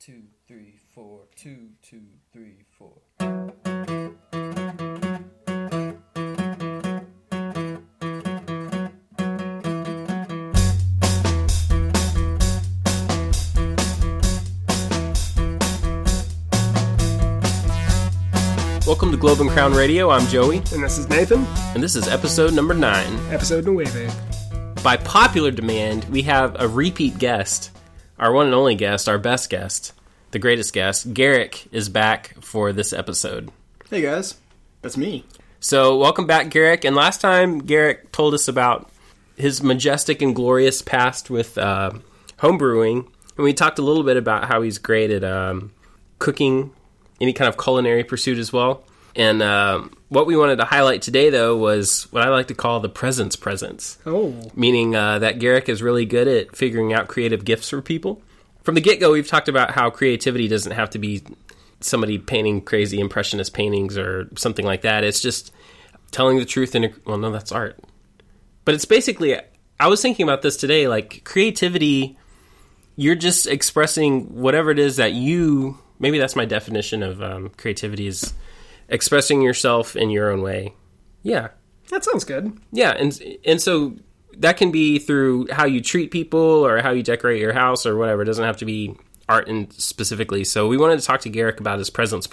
2, 3, 4. 2, 2, 3, 4. Welcome to Globe and Crown Radio. I'm Joey. And this is Nathan. And this is episode number 9. Episode nueve. By popular demand, we have a repeat guest. Our one and only guest, our best guest, the greatest guest. Garrick is back for this episode. Hey guys, that's me. So welcome back, Garrick. And last time, Garrick told us about his majestic and glorious past with homebrewing. And we talked a little bit about how he's great at cooking, any kind of culinary pursuit as well. And what we wanted to highlight today, though, was what I like to call the presents. Oh. Meaning that Garrick is really good at figuring out creative gifts for people. From the get-go, we've talked about how creativity doesn't have to be somebody painting crazy impressionist paintings or something like that. It's just telling the truth in well, no, that's art. But it's basically, I was thinking about this today, like creativity, you're just expressing whatever it is that you, maybe that's my definition of creativity, is expressing yourself in your own way. Yeah. That sounds good. Yeah, and so that can be through how you treat people or how you decorate your house or whatever. It doesn't have to be art specifically. So we wanted to talk to Garrick about his presents.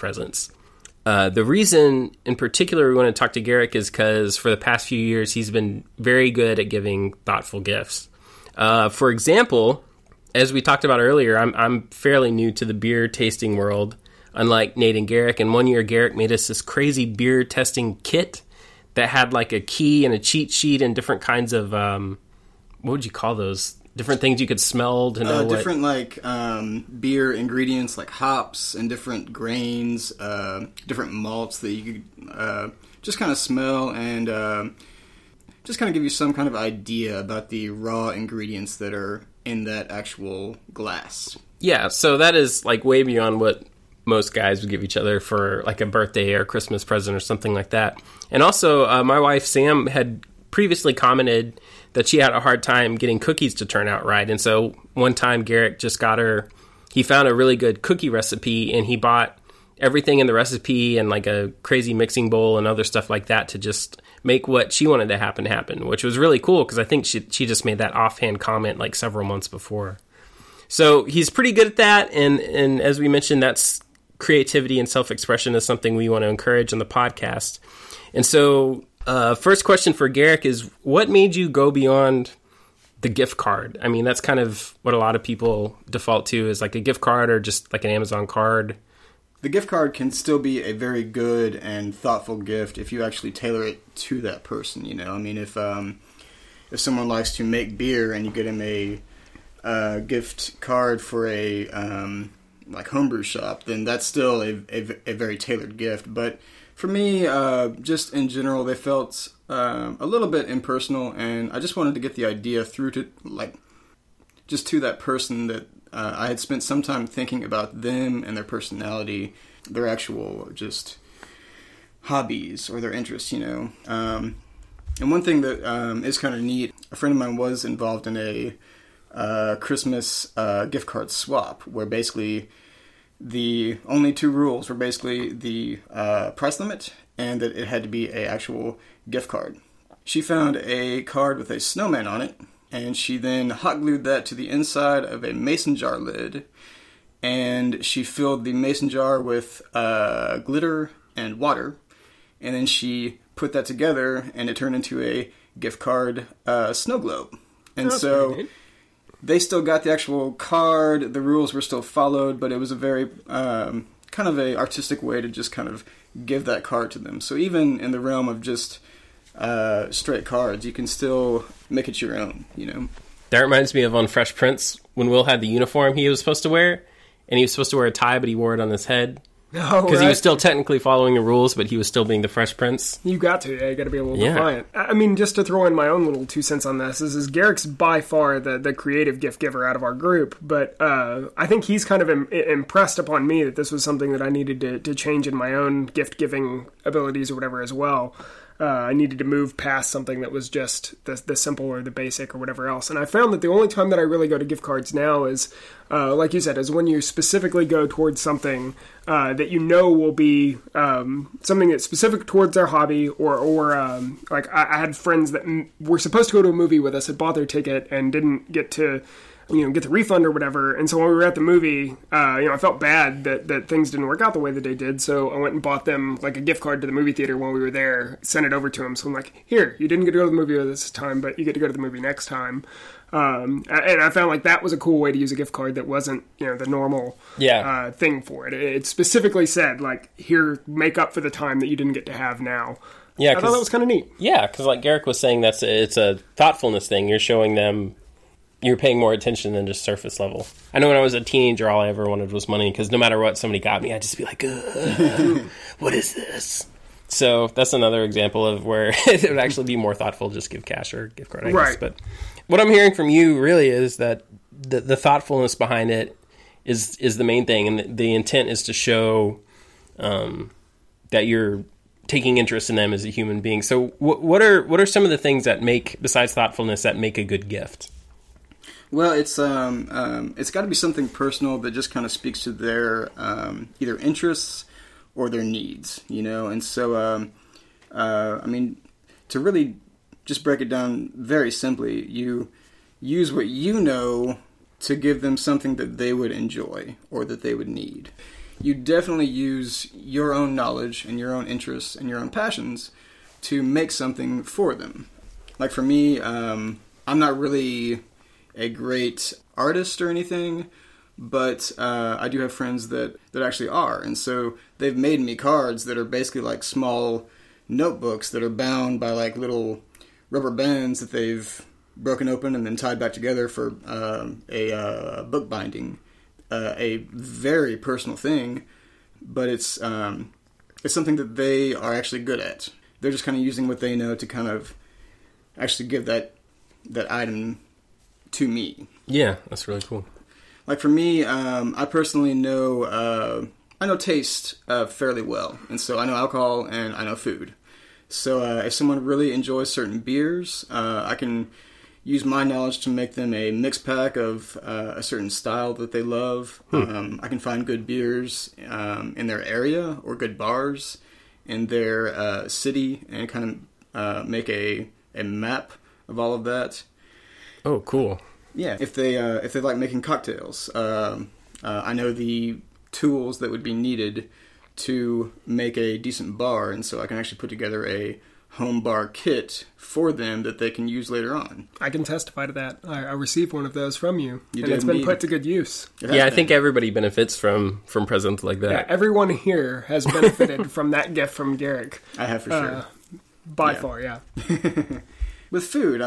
The reason in particular we want to talk to Garrick is because for the past few years he's been very good at giving thoughtful gifts. For example, as we talked about earlier, I'm fairly new to the beer tasting world, unlike Nate and Garrick. And one year Garrick made us this crazy beer testing kit that had like a key and a cheat sheet and different kinds of, what would you call those? Different things you could smell to know different beer ingredients like hops and different grains, different malts that you could just kind of smell and just kind of give you some kind of idea about the raw ingredients that are in that actual glass. Yeah, so that is like way beyond what most guys would give each other for like a birthday or Christmas present or something like that. And also, my wife, Sam, had previously commented that she had a hard time getting cookies to turn out right. And so one time Garrick just got her, he found a really good cookie recipe and he bought everything in the recipe and like a crazy mixing bowl and other stuff like that to just make what she wanted to happen, which was really cool because I think she just made that offhand comment like several months before. So he's pretty good at that. And as we mentioned, that's creativity and self-expression is something we want to encourage on the podcast. And so first question for Garrick is, what made you go beyond the gift card? I mean, that's kind of what a lot of people default to is like a gift card or just like an Amazon card. The gift card can still be a very good and thoughtful gift if you actually tailor it to that person, you know? I mean, if someone likes to make beer and you get him a gift card for a like homebrew shop, then that's still a very tailored gift. But for me, just in general, they felt a little bit impersonal, and I just wanted to get the idea through to just to that person that I had spent some time thinking about them and their personality, their actual just hobbies or their interests, you know. And one thing that is kind of neat, a friend of mine was involved in a Christmas gift card swap, where basically the only two rules were basically the price limit and that it had to be an actual gift card. She found a card with a snowman on it, and she then hot glued that to the inside of a mason jar lid, and she filled the mason jar with glitter and water, and then she put that together and it turned into a gift card snow globe. And so they still got the actual card, the rules were still followed, but it was a very kind of a artistic way to just kind of give that card to them. So even in the realm of just straight cards, you can still make it your own, you know? That reminds me of on Fresh Prince, when Will had the uniform he was supposed to wear, and he was supposed to wear a tie, but he wore it on his head. Because he was still technically following the rules, but he was still being the Fresh Prince. You got to. Yeah, you got to be a little defiant. I mean, just to throw in my own little 2 cents on this, is Garrick's by far the creative gift giver out of our group, but I think he's kind of impressed upon me that this was something that I needed to change in my own gift-giving abilities or whatever as well. I needed to move past something that was just the simple or the basic or whatever else. And I found that the only time that I really go to gift cards now is, like you said, is when you specifically go towards something that you know will be something that's specific towards their hobby, or like I had friends that were supposed to go to a movie with us, had bought their ticket and didn't get to get the refund or whatever. And so when we were at the movie, I felt bad that things didn't work out the way that they did. So I went and bought them like a gift card to the movie theater when we were there, sent it over to them. So I'm like, here, you didn't get to go to the movie this time, but you get to go to the movie next time. And I found like that was a cool way to use a gift card that wasn't, the normal thing for it. It specifically said like, here, make up for the time that you didn't get to have now. Yeah, I thought that was kind of neat. Yeah, because like Garrick was saying, it's a thoughtfulness thing. You're showing them you're paying more attention than just surface level. I know when I was a teenager, all I ever wanted was money, because no matter what somebody got me, I'd just be like, what is this? So that's another example of where it would actually be more thoughtful, just give cash or gift card, I guess. But what I'm hearing from you really is that the thoughtfulness behind it is the main thing, and the intent is to show that you're taking interest in them as a human being. So what are some of the things that make, besides thoughtfulness, that make a good gift? Well, it's got to be something personal that just kind of speaks to their either interests or their needs, And so, to really just break it down very simply, you use what you know to give them something that they would enjoy or that they would need. You definitely use your own knowledge and your own interests and your own passions to make something for them. Like for me, I'm not really a great artist or anything, but I do have friends that actually are, and so they've made me cards that are basically like small notebooks that are bound by like little rubber bands that they've broken open and then tied back together for a book binding. A very personal thing, but it's something that they are actually good at. They're just kind of using what they know to kind of actually give that item to me. Yeah, that's really cool. Like for me, I personally know I know taste fairly well, and so I know alcohol and I know food. So if someone really enjoys certain beers, I can use my knowledge to make them a mix pack of a certain style that they love. I can find good beers in their area or good bars in their city and kind of make a map of all of that. Oh, cool. Yeah, if they like making cocktails, I know the tools that would be needed to make a decent bar, and so I can actually put together a home bar kit for them that they can use later on. I can testify to that. I received one of those from you, and it's been been put to good use. Yeah, I think everybody benefits from presents like that. Yeah, everyone here has benefited from that gift from Garrick. I have for sure. By far, yeah. With food,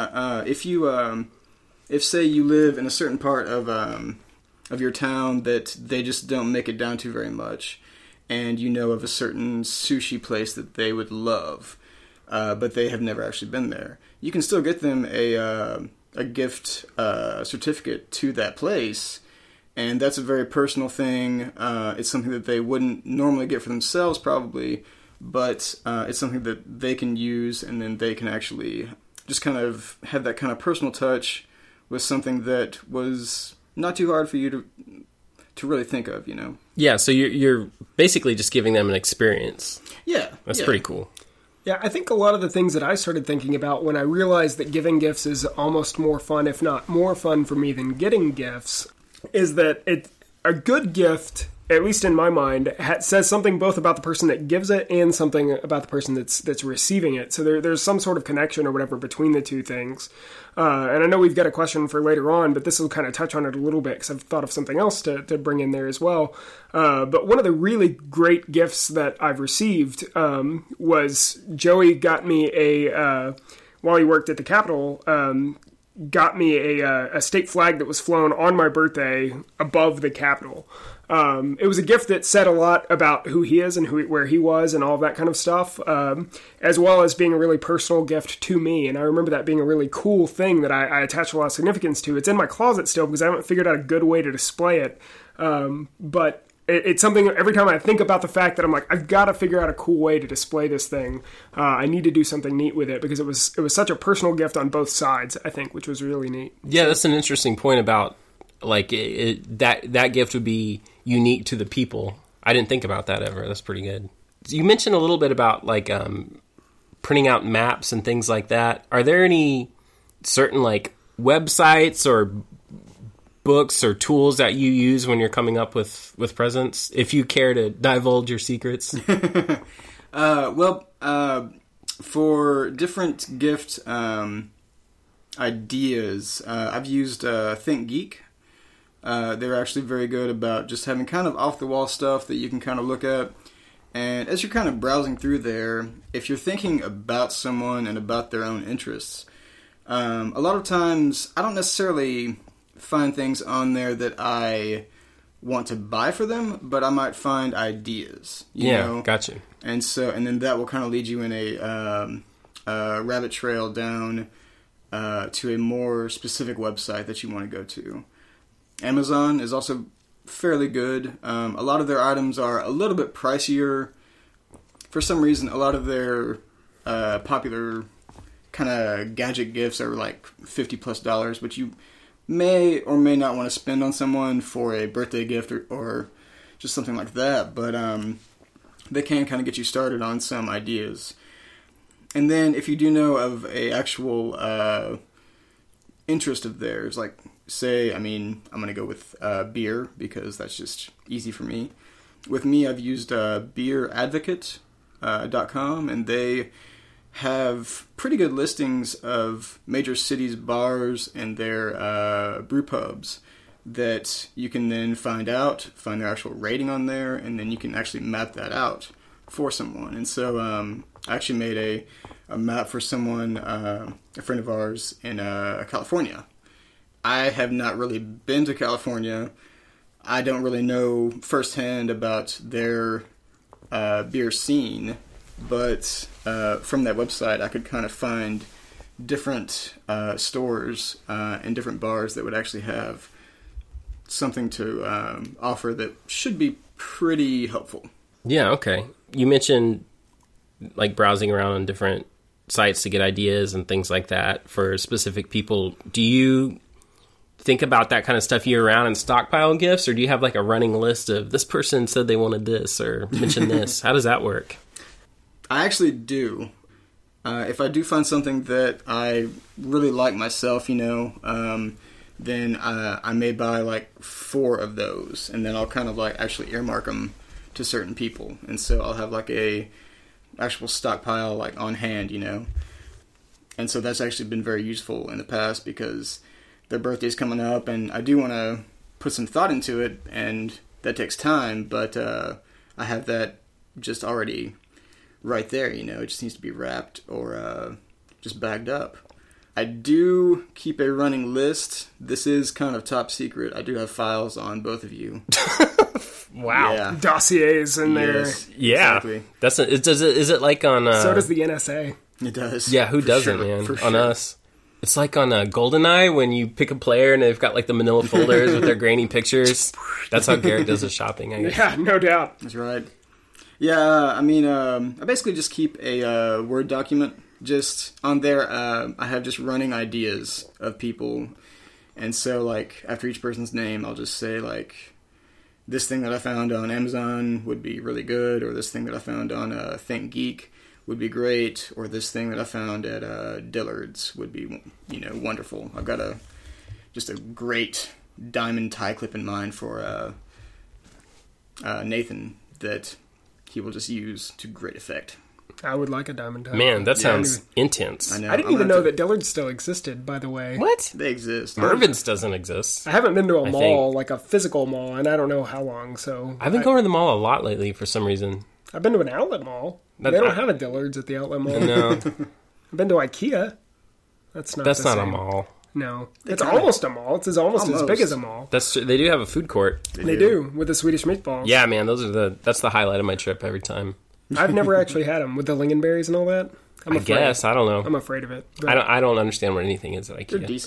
if say you live in a certain part of your town that they just don't make it down to very much, and you know of a certain sushi place that they would love, but they have never actually been there, you can still get them a gift certificate to that place, and that's a very personal thing. It's something that they wouldn't normally get for themselves probably, but it's something that they can use, and then they can actually just kind of have that kind of personal touch with something that was not too hard for you to really think of, Yeah, so you're basically just giving them an experience. Yeah. That's pretty cool. Yeah, I think a lot of the things that I started thinking about when I realized that giving gifts is almost more fun, if not more fun for me than getting gifts, is that a good gift, at least in my mind, says something both about the person that gives it and something about the person that's receiving it. So there's some sort of connection or whatever between the two things. And I know we've got a question for later on, but this will kind of touch on it a little bit because I've thought of something else to bring in there as well. But one of the really great gifts that I've received was Joey got me while he worked at the Capitol, got me a state flag that was flown on my birthday above the Capitol. It was a gift that said a lot about who he is and where he was and all of that kind of stuff, as well as being a really personal gift to me. And I remember that being a really cool thing that I attach a lot of significance to. It's in my closet still because I haven't figured out a good way to display it. But it's something every time I think about the fact that I'm like, I've got to figure out a cool way to display this thing. I need to do something neat with it because it was such a personal gift on both sides, I think, which was really neat. Yeah, that's an interesting point about like that gift would be unique to the people. I didn't think about that ever. That's pretty good. You mentioned a little bit about like printing out maps and things like that. Are there any certain like websites or books or tools that you use when you're coming up with presents, if you care to divulge your secrets? For different gift ideas, I've used ThinkGeek. They're actually very good about just having kind of off-the-wall stuff that you can kind of look at. And as you're kind of browsing through there, if you're thinking about someone and about their own interests, a lot of times I don't necessarily find things on there that I want to buy for them, but I might find ideas. You know? Gotcha. And then that will kind of lead you in a rabbit trail down to a more specific website that you want to go to. Amazon is also fairly good. A lot of their items are a little bit pricier. For some reason, a lot of their popular kind of gadget gifts are like $50+, which you may or may not want to spend on someone for a birthday gift or just something like that. But they can kind of get you started on some ideas. And then if you do know of a actual interest of theirs, like say, I'm going to go with beer because that's just easy for me. With me, I've used beeradvocate.com, and they have pretty good listings of major cities' bars and their brew pubs that you can then find their actual rating on there, and then you can actually map that out for someone. And so I actually made a map for someone, a friend of ours in California. I have not really been to California. I don't really know firsthand about their beer scene, but from that website I could kind of find different stores and different bars that would actually have something to offer that should be pretty helpful. Yeah, okay. You mentioned like browsing around on different sites to get ideas and things like that for specific people. Do you think about that kind of stuff year round and stockpile gifts, or do you have like a running list of this person said they wanted this or mentioned this? How does that work? I actually do. If I do find something that I really like myself, then I may buy like 4 of those, and then I'll kind of like actually earmark them to certain people, and so I'll have like a actual stockpile like on hand, and so that's actually been very useful in the past because their birthday's coming up, and I do want to put some thought into it, and that takes time, but I have that just already right there, it just needs to be wrapped or just bagged up. I do keep a running list. This is kind of top secret. I do have files on both of you. Wow. Yeah. Dossiers in there. Yeah. Exactly. Is it like on... So does the NSA. It does. Yeah, who doesn't, sure, man? for On sure. us. It's like on GoldenEye when you pick a player and they've got like the manila folders with their grainy pictures. That's how Garrett does his shopping, I guess. Yeah, no doubt. That's right. Yeah, I basically just keep a Word document. Just on there, I have just running ideas of people. And so, like, after each person's name, I'll just say, like, this thing that I found on Amazon would be really good, or this thing that I found on ThinkGeek would be great, or this thing that I found at Dillard's would be, wonderful. I've got just a great diamond tie clip in mind for Nathan that he will just use to great effect. I would like a diamond tie. Man, that sounds intense. I know. I didn't even know that Dillard's still existed, by the way. What? They exist. Mervin's doesn't exist. I haven't been to a I mall, think. like a physical mall, and I don't know how long, so... I've been going to the mall a lot lately for some reason. I've been to an outlet mall. But They don't have a Dillard's at the outlet mall. No, I've been to IKEA. That's not that's the not a same. mall. No. It's almost a mall. It's almost as big as a mall. That's true. They do have a food court. They do, with the Swedish meatballs. Yeah, man, that's the highlight of my trip every time. I've never actually had them, with the lingonberries and all that. I'm I afraid. guess I don't know. I'm afraid of it. But I don't understand what anything is at They're IKEA. decent.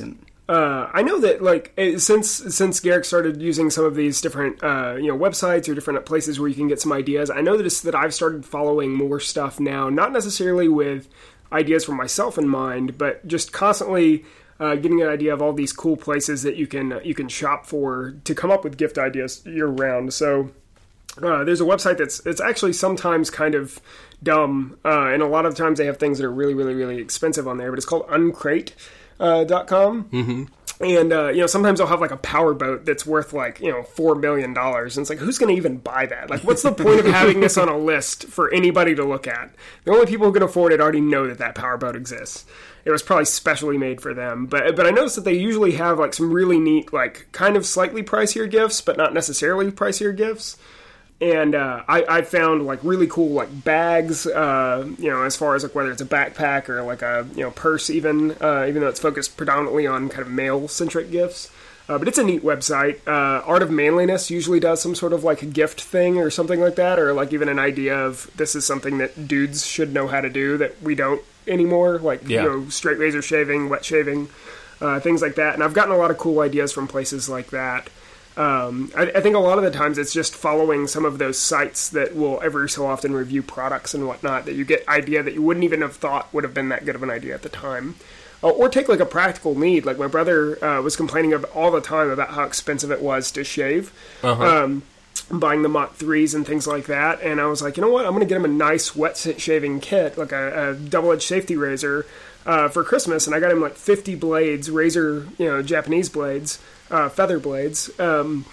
I know that like since Garrick started using some of these different websites or different places where you can get some ideas, I noticed that I've started following more stuff now, not necessarily with ideas for myself in mind, but just constantly getting an idea of all these cool places that you can shop for to come up with gift ideas year round. So there's a website it's actually sometimes kind of dumb, and a lot of times they have things that are really, really, really expensive on there, but it's called Uncrate.com. Mm-hmm. And, sometimes they'll have like a power boat that's worth like, $4 million. And it's like, who's going to even buy that? Like, what's the point of having this on a list for anybody to look at? The only people who can afford it already know that power boat exists. It was probably specially made for them. But I noticed that they usually have like some really neat, like kind of slightly pricier gifts, but not necessarily pricier gifts. And I found like really cool like bags, as far as like whether it's a backpack or like a purse even though it's focused predominantly on kind of male-centric gifts. But it's a neat website. Art of Manliness usually does some sort of like a gift thing or something like that, or like even an idea of this is something that dudes should know how to do that we don't anymore, like straight razor shaving, wet shaving, things like that. And I've gotten a lot of cool ideas from places like that. I think a lot of the times it's just following some of those sites that will every so often review products and whatnot that you get idea that you wouldn't even have thought would have been that good of an idea at the time. Or take like a practical need. Like my brother was complaining all the time about how expensive it was to shave. Buying the Mach 3s and things like that. And I was like, you know what? I'm going to get him a nice wet shaving kit, like a double-edged safety razor for Christmas. And I got him like 50 blades, razor, Japanese blades. Feather blades, and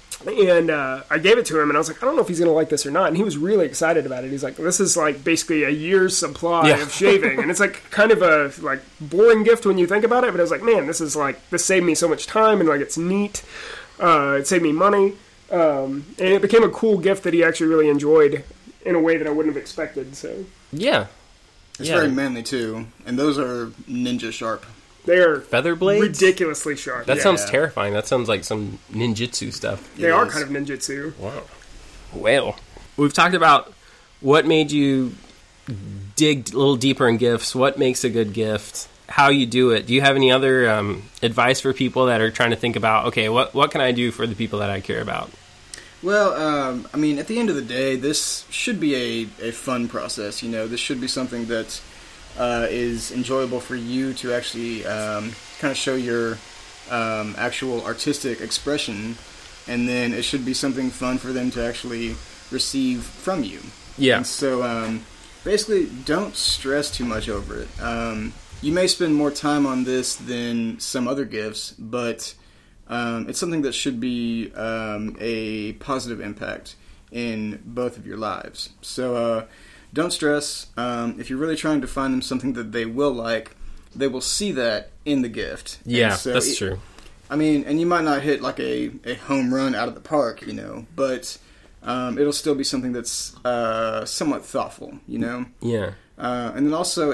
I gave it to him, and I was like, I don't know if he's going to like this or not, and he was really excited about it. He's like, this is like basically a year's supply of shaving, and it's like kind of a like boring gift when you think about it, but I was like, man, this saved me so much time, and like it's neat, it saved me money, and it became a cool gift that he actually really enjoyed in a way that I wouldn't have expected. So it's very manly too, and those are ninja sharp. They are feather blades? Ridiculously sharp. That sounds terrifying. That sounds like some ninjutsu stuff. They are kind of ninjutsu. Wow. Well, we've talked about what made you dig a little deeper in gifts, what makes a good gift, how you do it. Do you have any other advice for people that are trying to think about, okay, what can I do for the people that I care about? Well, at the end of the day, this should be a fun process. This should be something that is enjoyable for you to actually kind of show your actual artistic expression, and then it should be something fun for them to actually receive from you. Yeah. And so basically, don't stress too much over it. You may spend more time on this than some other gifts, but it's something that should be a positive impact in both of your lives. So don't stress. If you're really trying to find them something that they will like, they will see that in the gift. Yeah, so that's true. And you might not hit like a home run out of the park, but it'll still be something that's somewhat thoughtful, Yeah. And then also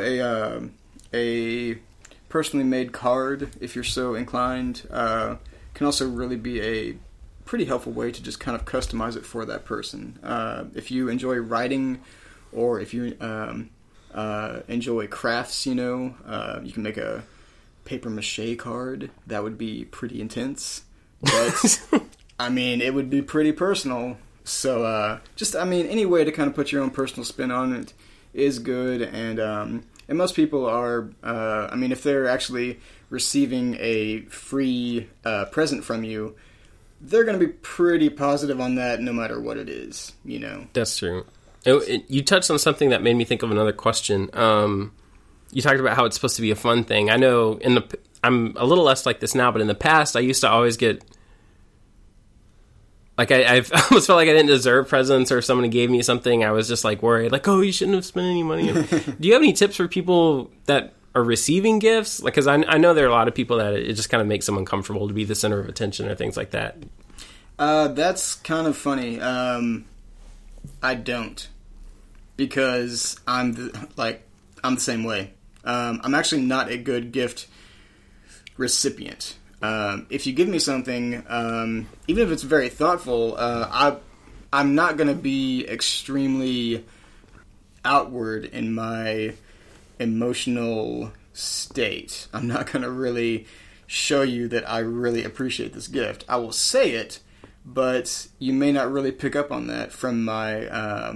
a personally made card, if you're so inclined, can also really be a pretty helpful way to just kind of customize it for that person. If you enjoy writing, or if you enjoy crafts, you can make a paper mache card. That would be pretty intense. But, it would be pretty personal. So, any way to kind of put your own personal spin on it is good. And most people are, if they're actually receiving a free present from you, they're going to be pretty positive on that no matter what it is, That's true. You touched on something that made me think of another question. You talked about how it's supposed to be a fun thing. I know I'm a little less like this now, but in the past, I used to always get like I almost felt like I didn't deserve presents, or if somebody gave me something, I was just like worried, like, oh, you shouldn't have spent any money. Do you have any tips for people that are receiving gifts? Like, because I know there are a lot of people that it just kind of makes them uncomfortable to be the center of attention or things like that. That's kind of funny. I don't, because I'm the same way. I'm actually not a good gift recipient. If you give me something, even if it's very thoughtful, I'm not going to be extremely outward in my emotional state. I'm not going to really show you that I really appreciate this gift. I will say it, but you may not really pick up on that from my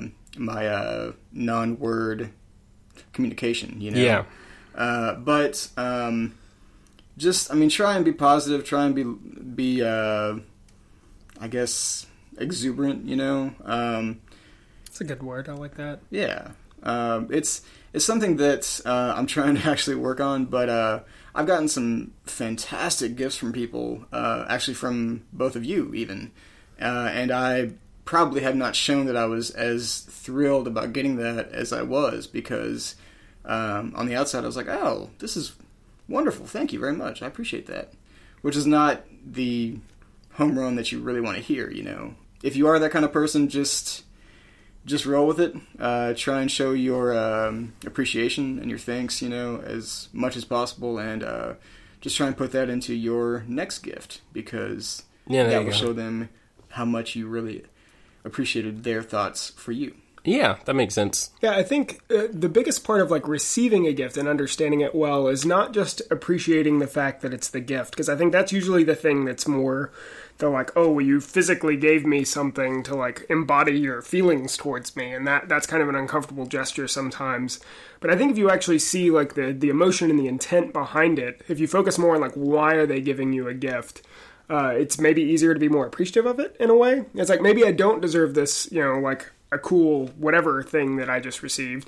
non-word communication, you know? Yeah. But try and be positive, try and be I guess, exuberant, you know? It's a good word. I like that. Yeah. It's something that I'm trying to actually work on, but I've gotten some fantastic gifts from people, actually from both of you even, and I probably have not shown that I was as thrilled about getting that as I was, because on the outside I was like, oh, this is wonderful, thank you very much, I appreciate that, which is not the home run that you really want to hear, you know. If you are that kind of person, just roll with it. Try and show your appreciation and your thanks, you know, as much as possible, and just try and put that into your next gift, because that will show them how much you really appreciated their thoughts for you. Yeah, that makes sense. Yeah, I think the biggest part of like receiving a gift and understanding it well is not just appreciating the fact that it's the gift, because I think that's usually the thing that's more the like, oh, well, you physically gave me something to like embody your feelings towards me, and that's kind of an uncomfortable gesture sometimes. But I think if you actually see like the emotion and the intent behind it, if you focus more on like why are they giving you a gift, it's maybe easier to be more appreciative of it in a way. It's like, maybe I don't deserve this, you know, like a cool whatever thing that I just received.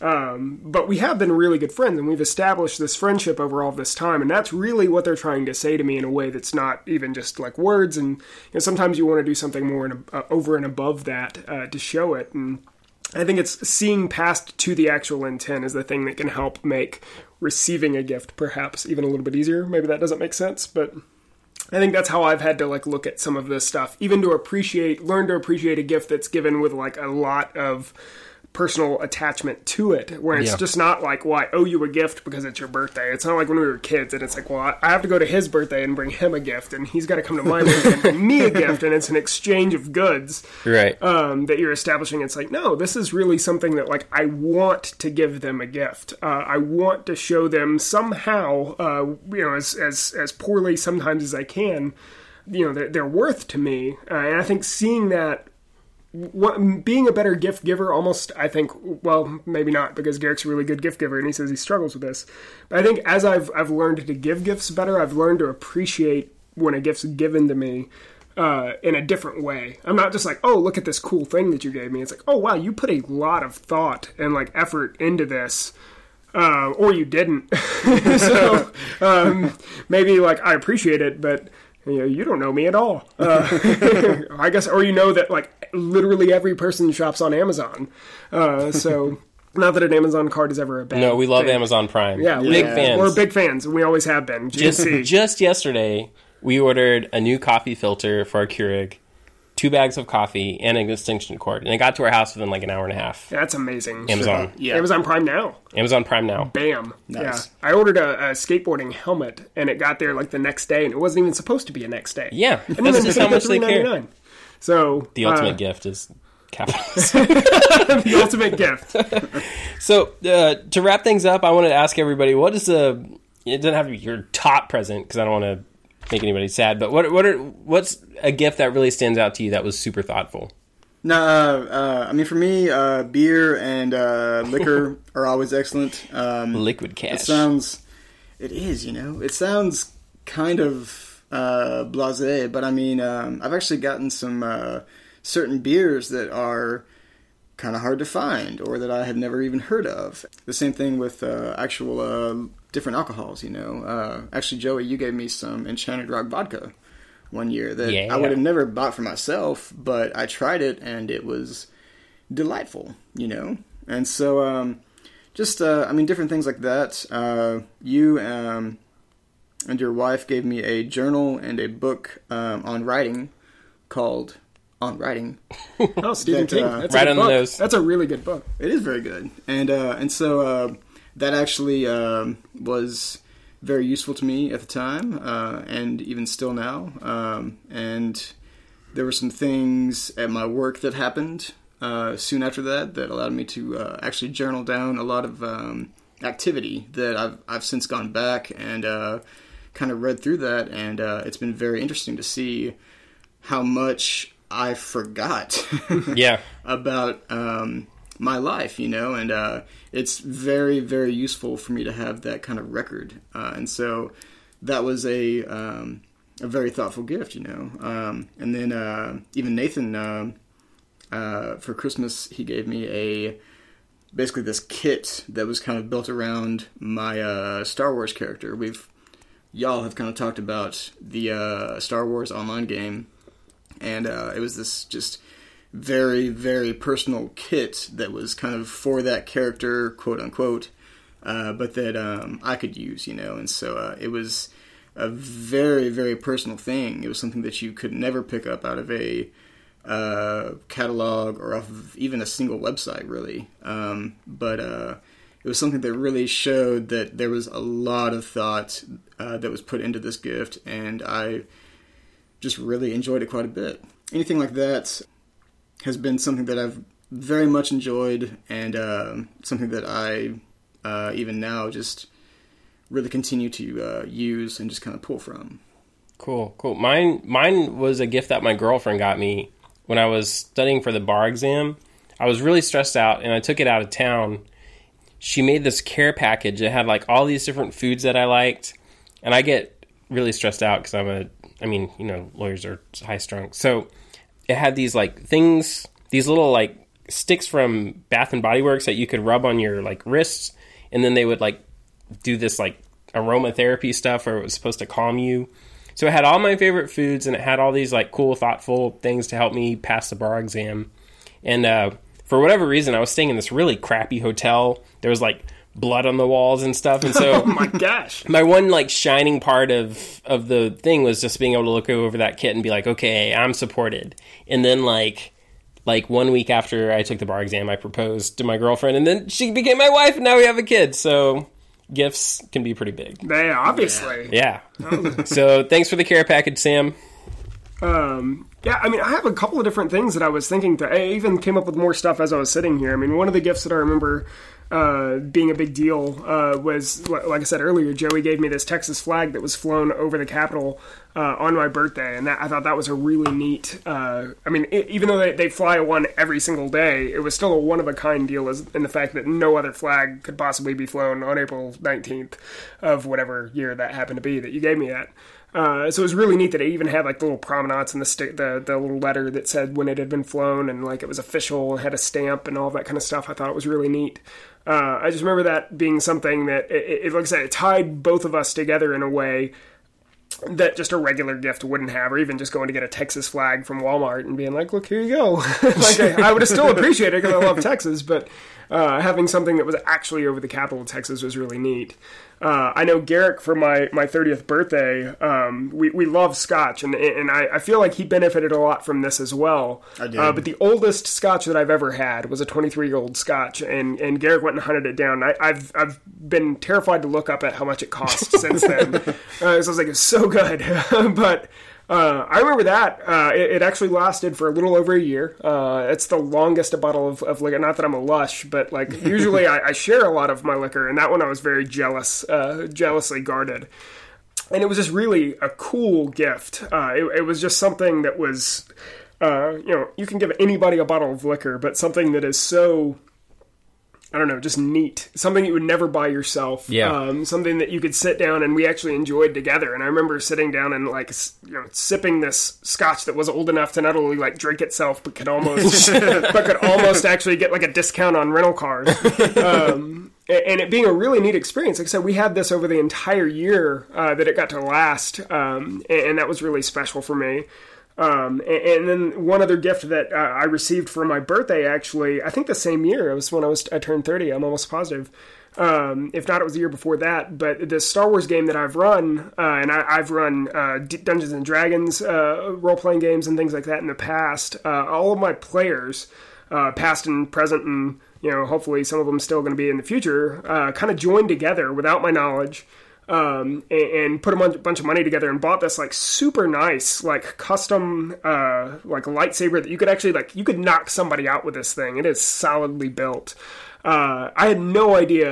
But we have been really good friends, and we've established this friendship over all this time, and that's really what they're trying to say to me in a way that's not even just like words. And you know, sometimes you want to do something more over and above that to show it. And I think it's seeing past to the actual intent is the thing that can help make receiving a gift perhaps even a little bit easier. Maybe that doesn't make sense, but I think that's how I've had to like look at some of this stuff, even to learn to appreciate a gift that's given with like a lot of personal attachment to it, where it's just not like, well, I owe you a gift because it's your birthday. It's not like when we were kids and it's like, well, I have to go to his birthday and bring him a gift, and he's got to come to my birthday and bring me a gift, and it's an exchange of goods, right? That you're establishing. It's like, no, this is really something that like I want to give them a gift. I want to show them somehow, you know, as poorly sometimes as I can, you know, their worth to me, and I think seeing that. Being a better gift giver almost, I think, well, maybe not, because Garrick's a really good gift giver and he says he struggles with this. But I think as I've learned to give gifts better, I've learned to appreciate when a gift's given to me in a different way. I'm not just like, oh, look at this cool thing that you gave me. It's like, oh, wow, you put a lot of thought and like effort into this. Or you didn't. So maybe like I appreciate it, but you know, you don't know me at all. I guess, or you know that like literally every person shops on Amazon. So not that an Amazon card is ever a bad No, we love thing. Amazon Prime. Yeah, big fans. We're big fans, and we always have been. Just yesterday, we ordered a new coffee filter for our Keurig, 2 bags of coffee, and an extension cord. And it got to our house within like an hour and a half. That's amazing. Amazon. Yeah. Amazon Prime Now. Amazon Prime Now. Bam. Nice. Yeah. I ordered a skateboarding helmet, and it got there like the next day, and it wasn't even supposed to be a next day. Yeah, And that's then just how much they care. $3.99. So The ultimate gift is capitalism. the ultimate gift. So, to wrap things up, I wanted to ask everybody, what is it doesn't have to be your top present, because I don't want to make anybody sad, but what's a gift that really stands out to you that was super thoughtful? No, I mean, for me, beer and liquor are always excellent. Liquid cash. It is, you know, it sounds kind of blasé, but I mean, I've actually gotten some certain beers that are kind of hard to find, or that I had never even heard of. The same thing with actual different alcohols, you know. Actually, Joey, you gave me some Enchanted Rock vodka one year that I would have never bought for myself, but I tried it and it was delightful, you know. And so, I mean, different things like that. You and your wife gave me a journal and a book on writing called On Writing. Oh, Stephen King. That's right a good on the book. nose. That's a really good book. It is very good. And so that actually was very useful to me at the time, and even still now. And there were some things at my work that happened soon after that allowed me to actually journal down a lot of activity that I've since gone back and kind of read through that, and it's been very interesting to see how much I forgot about my life, and it's very, very useful for me to have that kind of record. And so that was a very thoughtful gift, and then even Nathan, for Christmas, he gave me basically this kit that was kind of built around my Star Wars character. Y'all have kind of talked about the Star Wars online game, and it was this just very, very personal kit that was kind of for that character, quote unquote, but that I could use, and so it was a very, very personal thing. It was something that you could never pick up out of a catalog or off of even a single website, really. But it was something that really showed that there was a lot of thought that was put into this gift, and I just really enjoyed it quite a bit. Anything like that has been something that I've very much enjoyed, and something that I even now just really continue to use and just kind of pull from. Cool. Mine was a gift that my girlfriend got me when I was studying for the bar exam. I was really stressed out, and I took it out of town. She made this care package. It had like all these different foods that I liked, and I get really stressed out because lawyers are high strung. So it had these like things, these little like sticks from Bath and Body Works that you could rub on your like wrists, and then they would like do this like aromatherapy stuff, or it was supposed to calm you. So it had all my favorite foods, and it had all these like cool, thoughtful things to help me pass the bar exam. And for whatever reason, I was staying in this really crappy hotel. There was like blood on the walls and stuff. And so oh my gosh, my one like shining part of the thing was just being able to look over that kit and be like, okay, I'm supported. And then like 1 week after I took the bar exam, I proposed to my girlfriend, and then she became my wife, and now we have a kid. So gifts can be pretty big. Yeah, obviously. Yeah. So thanks for the care package, Sam. Yeah, I mean, I have a couple of different things that I was thinking. I even came up with more stuff as I was sitting here. I mean, one of the gifts that I remember being a big deal was, like I said earlier, Joey gave me this Texas flag that was flown over the Capitol on my birthday, and I thought that was a really neat. Even though they fly one every single day, it was still a one-of-a-kind deal in the fact that no other flag could possibly be flown on April 19th of whatever year that happened to be that you gave me that. So it was really neat that it even had like the little provenance and the little letter that said when it had been flown, and like it was official and had a stamp and all that kind of stuff. I thought it was really neat. I just remember that being something that, like I said, it tied both of us together in a way that just a regular gift wouldn't have, or even just going to get a Texas flag from Walmart and being like, look, here you go. Like I would have still appreciated it because I love Texas, but having something that was actually over the capital of Texas was really neat. I know Garrick, for my 30th birthday, we love scotch, and I feel like he benefited a lot from this as well. I did. But the oldest scotch that I've ever had was a 23-year-old scotch, and Garrick went and hunted it down. I've been terrified to look up at how much it cost since then. So I was like, it's so good. But I remember that. It actually lasted for a little over a year. It's the longest a bottle of liquor. Not that I'm a lush, but like usually I share a lot of my liquor, and that one I was very jealously guarded. And it was just really a cool gift. It was just something that was, you can give anybody a bottle of liquor, but something that is so, I don't know, just neat. Something you would never buy yourself. Yeah. Something that you could sit down and we actually enjoyed together. And I remember sitting down and like, sipping this scotch that was old enough to not only like drink itself, but could almost actually get like a discount on rental cars. And it being a really neat experience. Like I said, we had this over the entire year that it got to last. And that was really special for me. And then one other gift that I received for my birthday, actually, I think the same year, it was when I turned 30, I'm almost positive. If not, it was the year before that. But the Star Wars game that I've run, and I've run Dungeons & Dragons role-playing games and things like that in the past, all of my players, past and present, and hopefully some of them still going to be in the future, kind of joined together without my knowledge. And put a bunch of money together and bought this like super nice like custom like lightsaber that you could actually you could knock somebody out with this thing. It is solidly built. I had no idea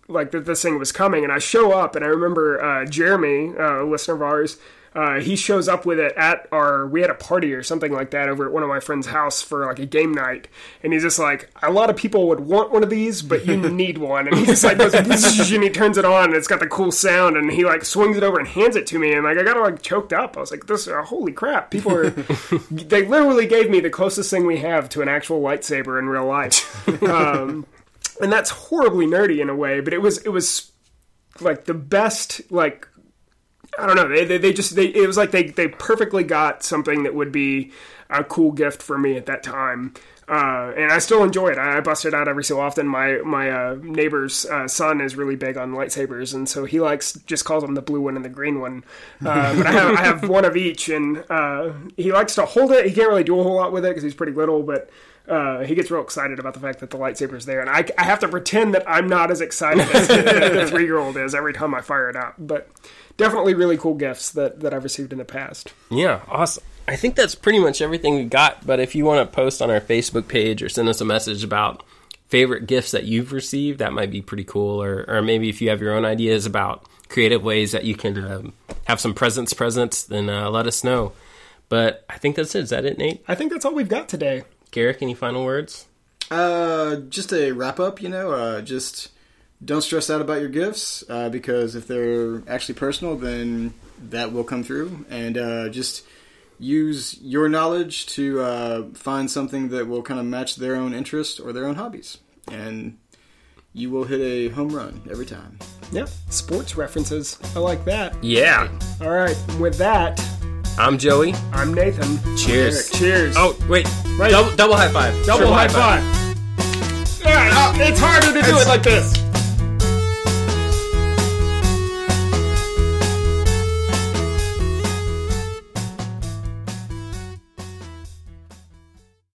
like that this thing was coming, and I show up, and I remember Jeremy, a listener of ours, he shows up with it we had a party or something like that over at one of my friend's house for like a game night. And he's just like, a lot of people would want one of these, but you need one. And he just like goes, and he turns it on and it's got the cool sound and he like swings it over and hands it to me. And like, I got like choked up. I was like, holy crap. People are, they literally gave me the closest thing we have to an actual lightsaber in real life. And that's horribly nerdy in a way, but it was like the best, like, I don't know. It was like they perfectly got something that would be a cool gift for me at that time, and I still enjoy it. I bust it out every so often. My neighbor's son is really big on lightsabers, and so he just calls them the blue one and the green one. But I have one of each, and he likes to hold it. He can't really do a whole lot with it because he's pretty little, but. He gets real excited about the fact that the lightsaber's there, and I have to pretend that I'm not as excited as the 3-year-old is every time I fire it up. But definitely really cool gifts that I've received in the past. Yeah, awesome. I think that's pretty much everything we got, but if you want to post on our Facebook page or send us a message about favorite gifts that you've received, that might be pretty cool, or maybe if you have your own ideas about creative ways that you can have some presents, then let us know. But I think that's it. Is that it, Nate? I think that's all we've got today. Garrick, any final words? Just a wrap up, just don't stress out about your gifts, because if they're actually personal, then that will come through. And just use your knowledge to find something that will kind of match their own interest or their own hobbies. And you will hit a home run every time. Yeah, sports references. I like that. Yeah. All right, with that... I'm Joey. I'm Nathan. Cheers. Cheers. Oh, wait. Right. Double high five. Double high five. It's harder to do it like this.